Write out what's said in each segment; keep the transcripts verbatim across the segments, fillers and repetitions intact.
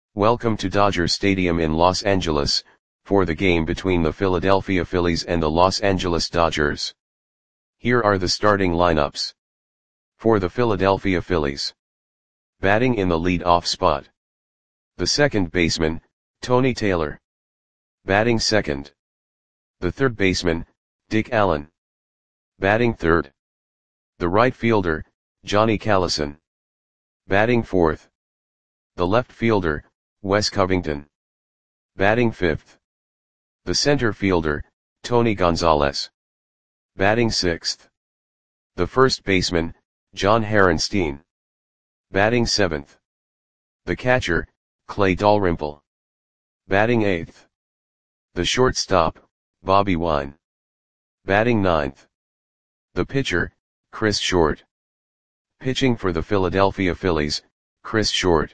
Welcome to Dodger Stadium in Los Angeles, for the game between the Philadelphia Phillies and the Los Angeles Dodgers. Here are the starting lineups. For the Philadelphia Phillies. Batting in the lead-off spot. The second baseman, Tony Taylor. Batting second. The third baseman, Dick Allen. Batting third. The right fielder, Johnny Callison. Batting fourth. The left fielder, Wes Covington. Batting fifth. The center fielder, Tony Gonzalez. Batting sixth. The first baseman, John Harenstein. Batting seventh. The catcher, Clay Dalrymple. Batting eighth. The shortstop, Bobby Wine. Batting ninth. The pitcher, Chris Short. Pitching for the Philadelphia Phillies, Chris Short.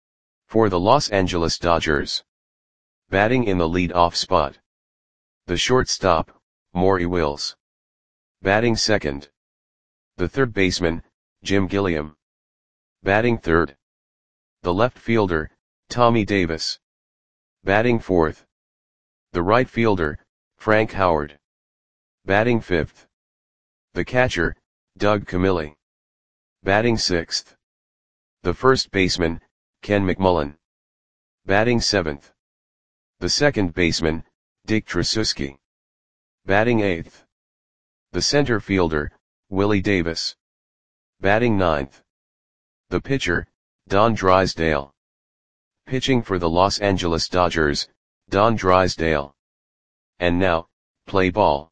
For the Los Angeles Dodgers. Batting in the lead-off spot. The shortstop, Maury Wills. Batting second. The third baseman, Jim Gilliam. Batting third. The left fielder, Tommy Davis. Batting fourth. The right fielder, Frank Howard. Batting fifth. The catcher, Doug Camilli. Batting sixth. The first baseman, Ken McMullen. Batting seventh. The second baseman, Dick Tracewski. Batting eighth. The center fielder, Willie Davis. Batting ninth. The pitcher, Don Drysdale. Pitching for the Los Angeles Dodgers, Don Drysdale. And now, play ball.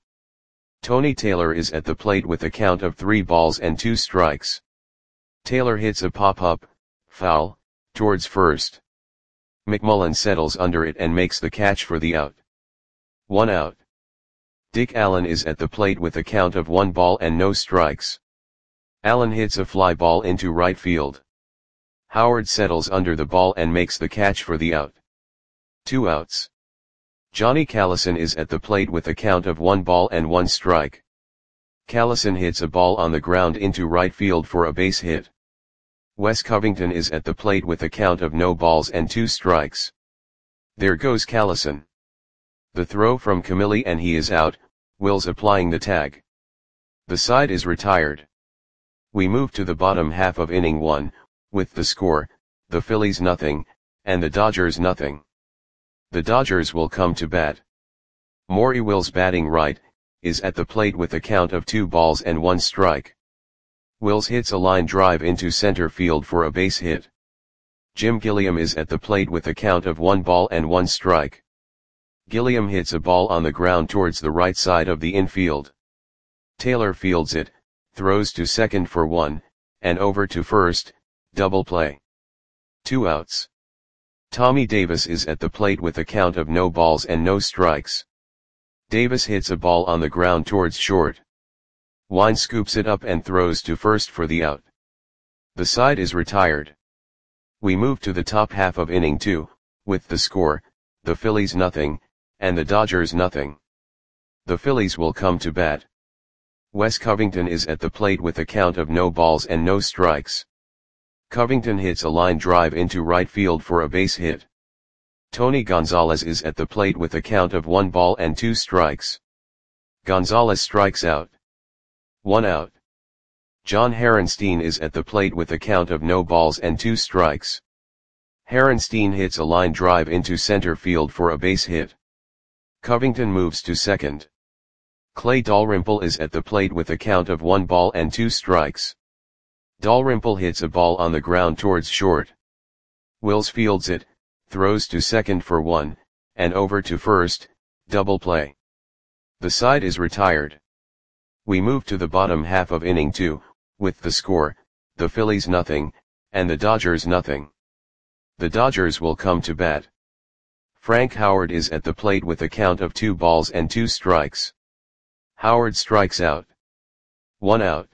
Tony Taylor is at the plate with a count of three balls and two strikes. Taylor hits a pop-up, foul, towards first. McMullen settles under it and makes the catch for the out. One out. Dick Allen is at the plate with a count of one ball and no strikes. Allen hits a fly ball into right field. Howard settles under the ball and makes the catch for the out. Two outs. Johnny Callison is at the plate with a count of one ball and one strike. Callison hits a ball on the ground into right field for a base hit. Wes Covington is at the plate with a count of no balls and two strikes. There goes Callison. The throw from Camilli and he is out, Wills applying the tag. The side is retired. We move to the bottom half of inning one, with the score, the Phillies nothing, and the Dodgers nothing. The Dodgers will come to bat. Maury Wills batting right, is at the plate with a count of two balls and one strike. Wills hits a line drive into center field for a base hit. Jim Gilliam is at the plate with a count of one ball and one strike. Gilliam hits a ball on the ground towards the right side of the infield. Taylor fields it, throws to second for one, and over to first, double play. Two outs. Tommy Davis is at the plate with a count of no balls and no strikes. Davis hits a ball on the ground towards short. Wine scoops it up and throws to first for the out. The side is retired. We move to the top half of inning two, with the score, the Phillies nothing, and the Dodgers nothing. The Phillies will come to bat. Wes Covington is at the plate with a count of no balls and no strikes. Covington hits a line drive into right field for a base hit. Tony Gonzalez is at the plate with a count of one ball and two strikes. Gonzalez strikes out. One out. John Harenstein is at the plate with a count of no balls and two strikes. Harenstein hits a line drive into center field for a base hit. Covington moves to second. Clay Dalrymple is at the plate with a count of one ball and two strikes. Dalrymple hits a ball on the ground towards short. Wills fields it, throws to second for one, and over to first, double play. The side is retired. We move to the bottom half of inning two, with the score, the Phillies nothing, and the Dodgers nothing. The Dodgers will come to bat. Frank Howard is at the plate with a count of two balls and two strikes. Howard strikes out. One out.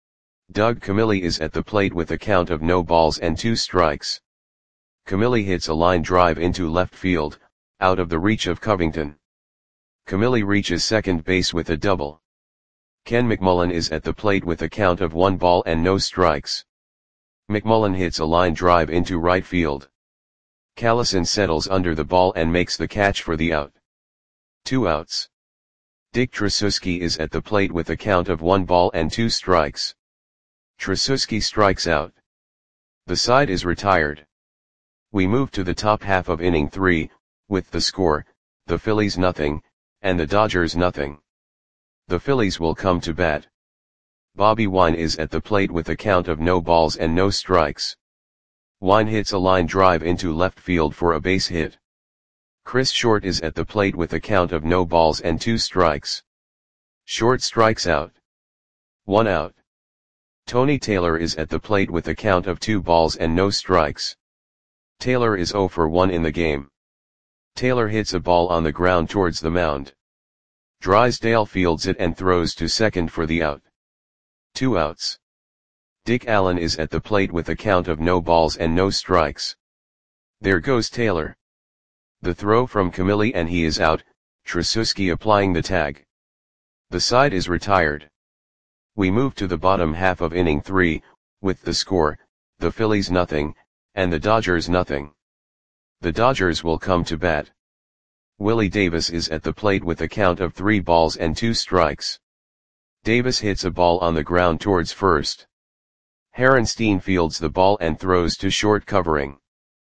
Doug Camilli is at the plate with a count of no balls and two strikes. Camilli hits a line drive into left field, out of the reach of Covington. Camilli reaches second base with a double. Ken McMullen is at the plate with a count of one ball and no strikes. McMullen hits a line drive into right field. Callison settles under the ball and makes the catch for the out. Two outs. Dick Tracewski is at the plate with a count of one ball and two strikes. Tracewski strikes out. The side is retired. We move to the top half of inning three, with the score, the Phillies nothing, and the Dodgers nothing. The Phillies will come to bat. Bobby Wine is at the plate with a count of no balls and no strikes. Wine hits a line drive into left field for a base hit. Chris Short is at the plate with a count of no balls and two strikes. Short strikes out. One out. Tony Taylor is at the plate with a count of two balls and no strikes. Taylor is oh for one in the game. Taylor hits a ball on the ground towards the mound. Drysdale fields it and throws to second for the out. Two outs. Dick Allen is at the plate with a count of no balls and no strikes. There goes Taylor. The throw from Camilli and he is out, Tracewski applying the tag. The side is retired. We move to the bottom half of inning three, with the score, the Phillies nothing, and the Dodgers nothing. The Dodgers will come to bat. Willie Davis is at the plate with a count of three balls and two strikes. Davis hits a ball on the ground towards first. Harenstein fields the ball and throws to short covering.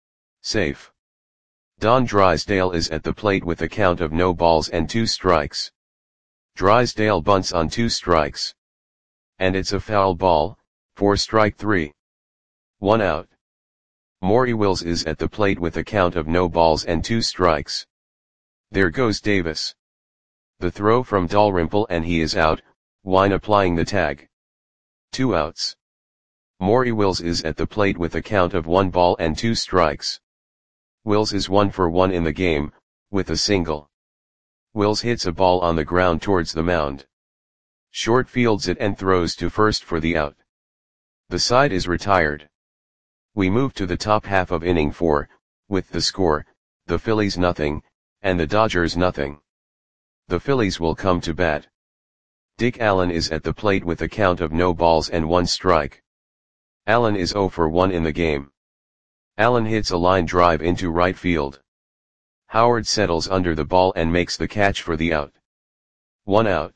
Safe. Don Drysdale is at the plate with a count of no balls and two strikes. Drysdale bunts on two strikes. And it's a foul ball, for strike three. One out. Maury Wills is at the plate with a count of no balls and two strikes. There goes Davis. The throw from Dalrymple and he is out, Wine applying the tag. Two outs. Maury Wills is at the plate with a count of one ball and two strikes. Wills is one for one in the game, with a single. Wills hits a ball on the ground towards the mound. Short fields it and throws to first for the out. The side is retired. We move to the top half of inning four, with the score, the Phillies nothing, and the Dodgers nothing. The Phillies will come to bat. Dick Allen is at the plate with a count of no balls and one strike. Allen is oh for one in the game. Allen hits a line drive into right field. Howard settles under the ball and makes the catch for the out. One out.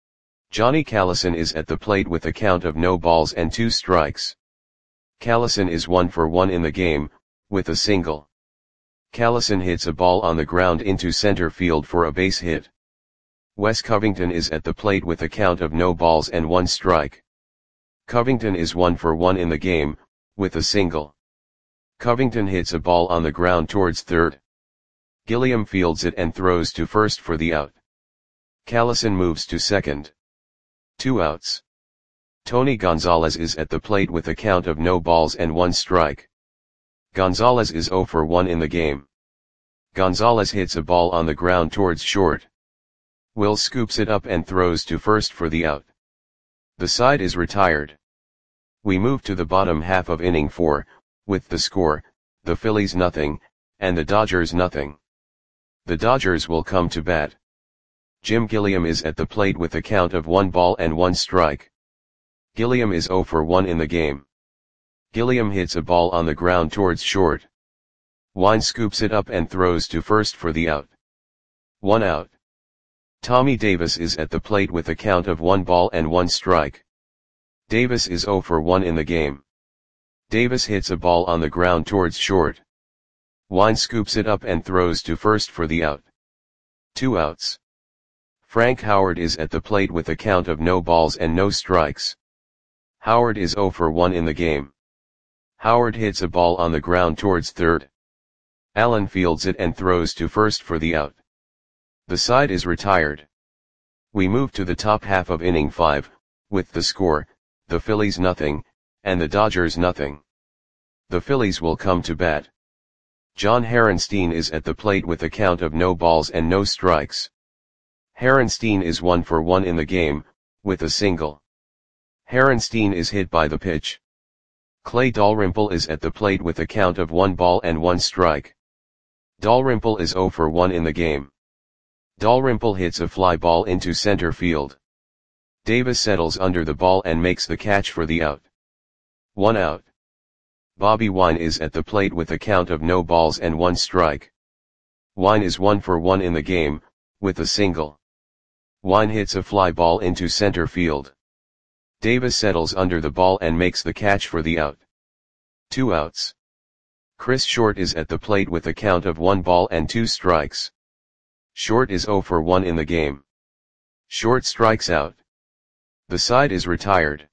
Johnny Callison is at the plate with a count of no balls and two strikes. Callison is one for one in the game, with a single. Callison hits a ball on the ground into center field for a base hit. Wes Covington is at the plate with a count of no balls and one strike. Covington is one for one in the game, with a single. Covington hits a ball on the ground towards third. Gilliam fields it and throws to first for the out. Callison moves to second. Two outs. Tony Gonzalez is at the plate with a count of no balls and one strike. Gonzalez is oh for one in the game. Gonzalez hits a ball on the ground towards short. Will scoops it up and throws to first for the out. The side is retired. We move to the bottom half of inning four, with the score, the Phillies nothing, and the Dodgers nothing. The Dodgers will come to bat. Jim Gilliam is at the plate with a count of one ball and one strike. Gilliam is oh for one in the game. Gilliam hits a ball on the ground towards short. Wine scoops it up and throws to first for the out. One out. Tommy Davis is at the plate with a count of one ball and one strike. Davis is oh for one in the game. Davis hits a ball on the ground towards short. Wine scoops it up and throws to first for the out. Two outs. Frank Howard is at the plate with a count of no balls and no strikes. Howard is oh for one in the game. Howard hits a ball on the ground towards third. Allen fields it and throws to first for the out. The side is retired. We move to the top half of inning five, with the score, the Phillies nothing, and the Dodgers nothing. The Phillies will come to bat. John Harenstein is at the plate with a count of no balls and no strikes. Harenstein is one for one in the game, with a single. Harenstein is hit by the pitch. Clay Dalrymple is at the plate with a count of one ball and one strike. Dalrymple is oh for one in the game. Dalrymple hits a fly ball into center field. Davis settles under the ball and makes the catch for the out. One out. Bobby Wine is at the plate with a count of no balls and one strike. Wine is one for one in the game, with a single. Wine hits a fly ball into center field. Davis settles under the ball and makes the catch for the out. Two outs. Chris Short is at the plate with a count of one ball and two strikes. Short is zero for one in the game. Short strikes out. The side is retired.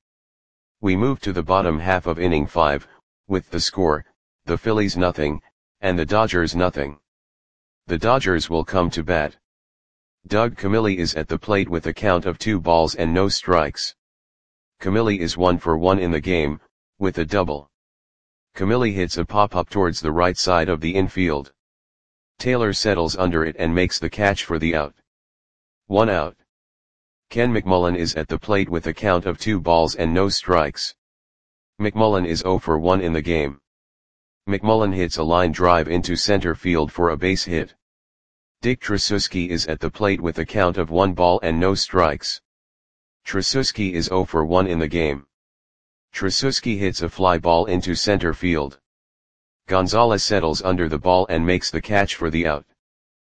We move to the bottom half of inning five, with the score, the Phillies nothing, and the Dodgers nothing. The Dodgers will come to bat. Doug Camilli is at the plate with a count of two balls and no strikes. Camilli is one for one in the game, with a double. Camilli hits a pop-up towards the right side of the infield. Taylor settles under it and makes the catch for the out. One out. Ken McMullen is at the plate with a count of two balls and no strikes. McMullen is zero for one in the game. McMullen hits a line drive into center field for a base hit. Dick Tracewski is at the plate with a count of one ball and no strikes. Tracewski is zero for one in the game. Tracewski hits a fly ball into center field. Gonzalez settles under the ball and makes the catch for the out.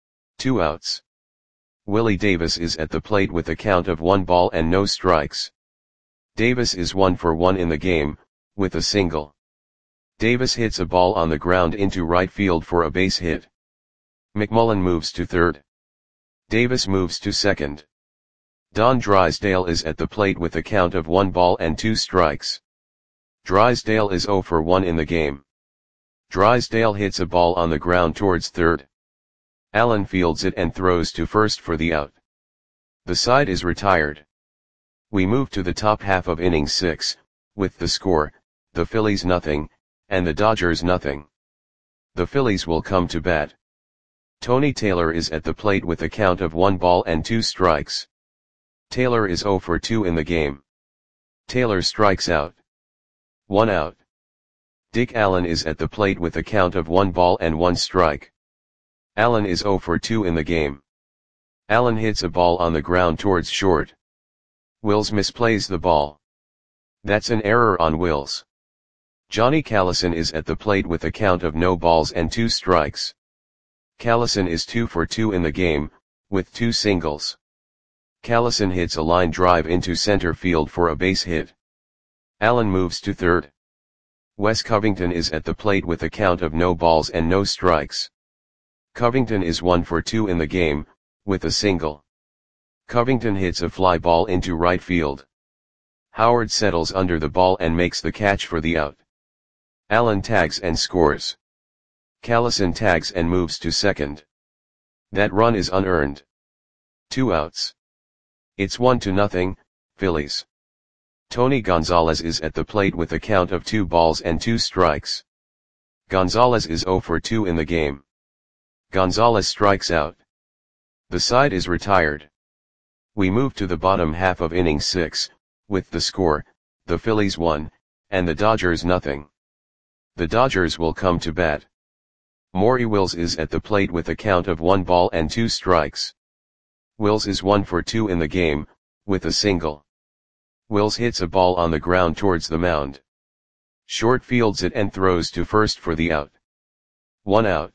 Two outs. Willie Davis is at the plate with a count of one ball and no strikes. Davis is one for one in the game, with a single. Davis hits a ball on the ground into right field for a base hit. McMullen moves to third. Davis moves to second. Don Drysdale is at the plate with a count of one ball and two strikes. Drysdale is zero for one in the game. Drysdale hits a ball on the ground towards third. Allen fields it and throws to first for the out. The side is retired. We move to the top half of inning six, with the score, the Phillies nothing, and the Dodgers nothing. The Phillies will come to bat. Tony Taylor is at the plate with a count of one ball and two strikes. Taylor is zero for two in the game. Taylor strikes out. One out. Dick Allen is at the plate with a count of one ball and one strike. Allen is zero for two in the game. Allen hits a ball on the ground towards short. Wills misplays the ball. That's an error on Wills. Johnny Callison is at the plate with a count of no balls and two strikes. Callison is two for two in the game, with two singles. Callison hits a line drive into center field for a base hit. Allen moves to third. Wes Covington is at the plate with a count of no balls and no strikes. Covington is one for two in the game, with a single. Covington hits a fly ball into right field. Howard settles under the ball and makes the catch for the out. Allen tags and scores. Callison tags and moves to second. That run is unearned. Two outs. It's one to nothing, Phillies. Tony Gonzalez is at the plate with a count of two balls and two strikes. Gonzalez is zero for two in the game. Gonzalez strikes out. The side is retired. We move to the bottom half of inning six, with the score, the Phillies one, and the Dodgers nothing. The Dodgers will come to bat. Maury Wills is at the plate with a count of one ball and two strikes. Wills is one for two in the game, with a single. Wills hits a ball on the ground towards the mound. Short fields it and throws to first for the out. One out.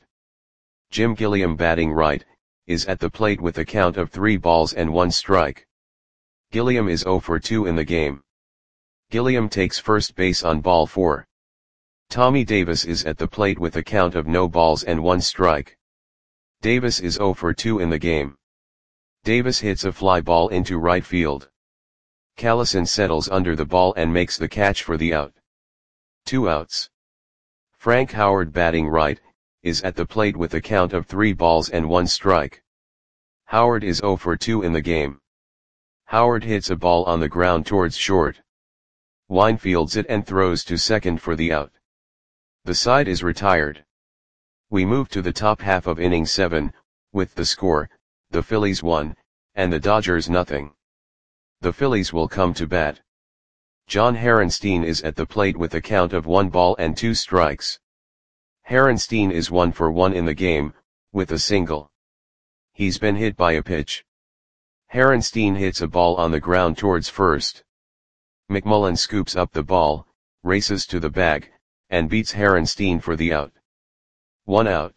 Jim Gilliam, batting right, is at the plate with a count of three balls and one strike. Gilliam is zero for two in the game. Gilliam takes first base on ball four. Tommy Davis is at the plate with a count of no balls and one strike. Davis is zero for two in the game. Davis hits a fly ball into right field. Callison settles under the ball and makes the catch for the out. Two outs. Frank Howard, batting right, is at the plate with a count of three balls and one strike. Howard is zero for two in the game. Howard hits a ball on the ground towards short. Wine fields it and throws to second for the out. The side is retired. We move to the top half of inning seven, with the score, the Phillies one, and the Dodgers nothing. The Phillies will come to bat. John Harenstein is at the plate with a count of one ball and two strikes. Harenstein is one for one in the game, with a single. He's been hit by a pitch. Harenstein hits a ball on the ground towards first. McMullen scoops up the ball, races to the bag, and beats Harenstein for the out. One out.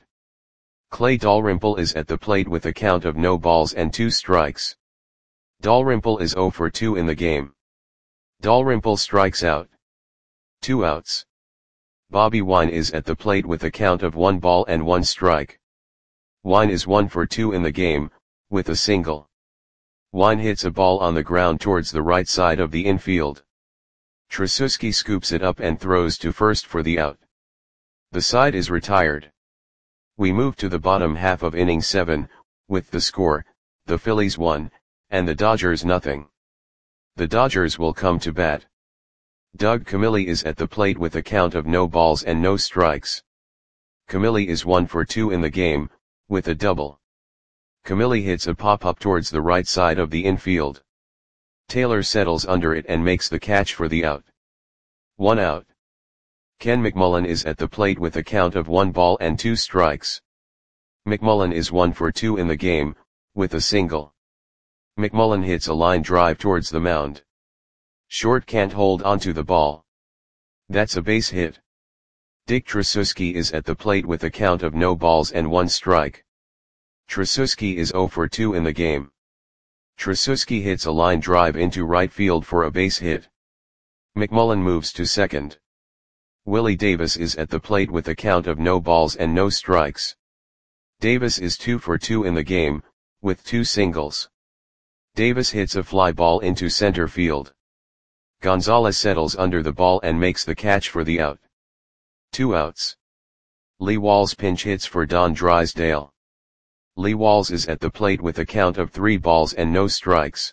Clay Dalrymple is at the plate with a count of no balls and two strikes. Dalrymple is zero for two in the game. Dalrymple strikes out. Two outs. Bobby Wine is at the plate with a count of one ball and one strike. Wine is one for two in the game, with a single. Wine hits a ball on the ground towards the right side of the infield. Tracewski scoops it up and throws to first for the out. The side is retired. We move to the bottom half of inning seven, with the score, the Phillies one, and the Dodgers nothing. The Dodgers will come to bat. Doug Camilli is at the plate with a count of no balls and no strikes. Camilli is one for two in the game, with a double. Camilli hits a pop-up towards the right side of the infield. Taylor settles under it and makes the catch for the out. One out. Ken McMullen is at the plate with a count of one ball and two strikes. McMullen is one for two in the game, with a single. McMullen hits a line drive towards the mound. Short can't hold onto the ball. That's a base hit. Dick Tracewski is at the plate with a count of no balls and one strike. Tracewski is zero for two in the game. Tracewski hits a line drive into right field for a base hit. McMullen moves to second. Willie Davis is at the plate with a count of no balls and no strikes. Davis is two for two in the game, with two singles. Davis hits a fly ball into center field. Gonzalez settles under the ball and makes the catch for the out. Two outs. Lee Walls pinch hits for Don Drysdale. Lee Walls is at the plate with a count of three balls and no strikes.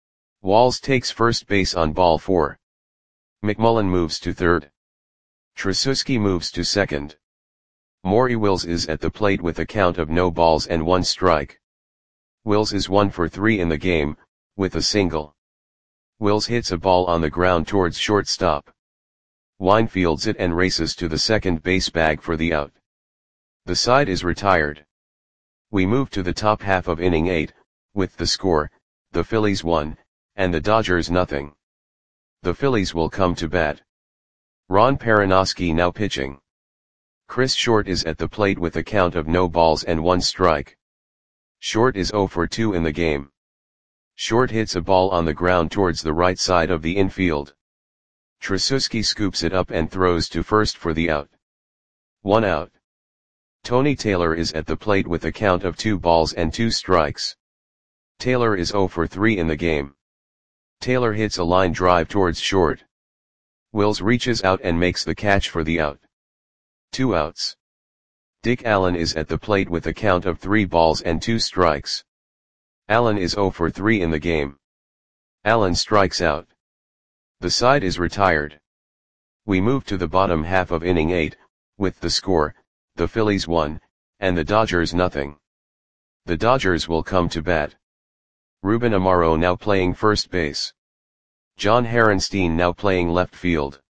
Walls takes first base on ball four. McMullen moves to third. Tracewski moves to second. Maury Wills is at the plate with a count of no balls and one strike. Wills is one for three in the game, with a single. Wills hits a ball on the ground towards shortstop. Wine fields it and races to the second base bag for the out. The side is retired. We move to the top half of inning eight, with the score, the Phillies one, and the Dodgers nothing. The Phillies will come to bat. Ron Perranoski now pitching. Chris Short is at the plate with a count of no balls and one strike. Short is zero for two in the game. Short hits a ball on the ground towards the right side of the infield. Tracewski scoops it up and throws to first for the out. One out. Tony Taylor is at the plate with a count of two balls and two strikes. Taylor is zero for three in the game. Taylor hits a line drive towards short. Wills reaches out and makes the catch for the out. Two outs. Dick Allen is at the plate with a count of three balls and two strikes. Allen is zero for three in the game. Allen strikes out. The side is retired. We move to the bottom half of inning eight, with the score, the Phillies one, and the Dodgers nothing. The Dodgers will come to bat. Ruben Amaro now playing first base. John Harenstein now playing left field.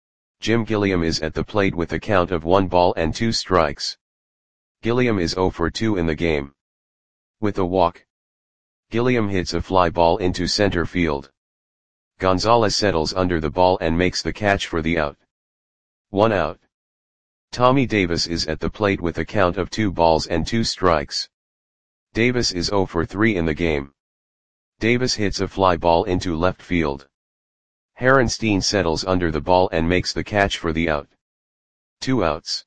Jim Gilliam is at the plate with a count of one ball and two strikes. Gilliam is zero for two in the game. With a walk. Gilliam hits a fly ball into center field. Gonzalez settles under the ball and makes the catch for the out. One out. Tommy Davis is at the plate with a count of two balls and two strikes. Davis is zero for three in the game. Davis hits a fly ball into left field. Harenstein settles under the ball and makes the catch for the out. Two outs.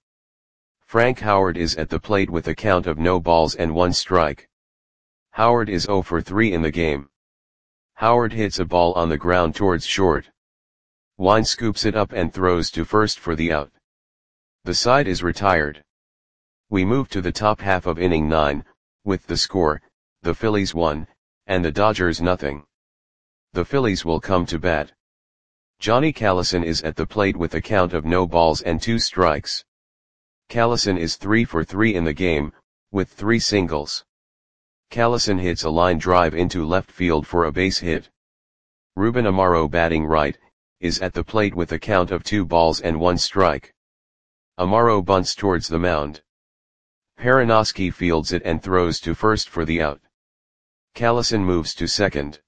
Frank Howard is at the plate with a count of no balls and one strike. Howard is zero for three in the game. Howard hits a ball on the ground towards short. Wine scoops it up and throws to first for the out. The side is retired. We move to the top half of inning nine, with the score, the Phillies one, and the Dodgers nothing. The Phillies will come to bat. Johnny Callison is at the plate with a count of no balls and two strikes. Callison is three for three in the game, with three singles. Callison hits a line drive into left field for a base hit. Ruben Amaro batting right, is at the plate with a count of two balls and one strike. Amaro bunts towards the mound. Perranoski fields it and throws to first for the out. Callison moves to second.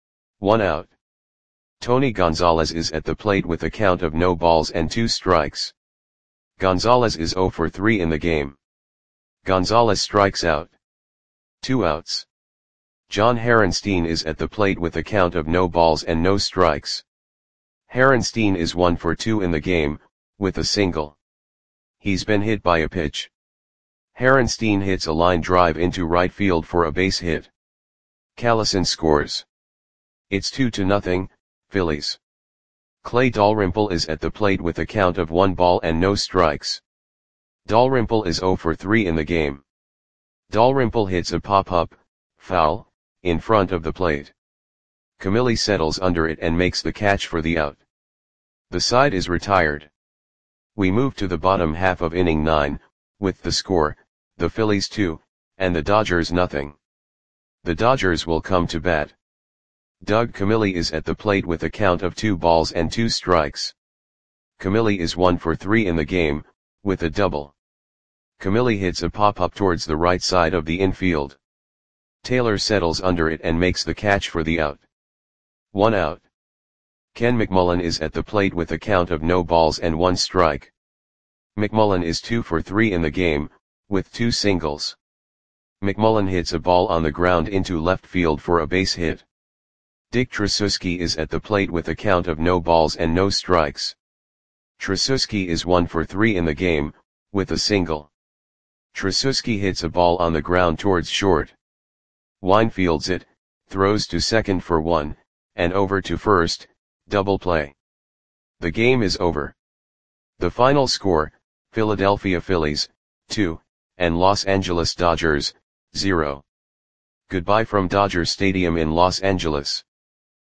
One out. Tony Gonzalez is at the plate with a count of no balls and two strikes. Gonzalez is zero for three in the game. Gonzalez strikes out. Two outs. John Harenstein is at the plate with a count of no balls and no strikes. Harenstein is one for two in the game, with a single. He's been hit by a pitch. Harenstein hits a line drive into right field for a base hit. Callison scores. It's two to nothing, Phillies. Clay Dalrymple is at the plate with a count of one ball and no strikes. Dalrymple is zero for three in the game. Dalrymple hits a pop-up, foul, in front of the plate. Camilli settles under it and makes the catch for the out. The side is retired. We move to the bottom half of inning nine, with the score, the Phillies two, and the Dodgers nothing. The Dodgers will come to bat. Doug Camilli is at the plate with a count of two balls and two strikes. Camilli is one for three in the game, with a double. Camilli hits a pop-up towards the right side of the infield. Taylor settles under it and makes the catch for the out. One out. Ken McMullen is at the plate with a count of no balls and one strike. McMullen is two for three in the game, with two singles. McMullen hits a ball on the ground into left field for a base hit. Dick Tracewski is at the plate with a count of no balls and no strikes. Tracewski is one for three in the game, with a single. Tracewski hits a ball on the ground towards short. Wine fields it, throws to second for one, and over to first, double play. The game is over. The final score, Philadelphia Phillies, two, and Los Angeles Dodgers, zero. Goodbye from Dodger Stadium in Los Angeles.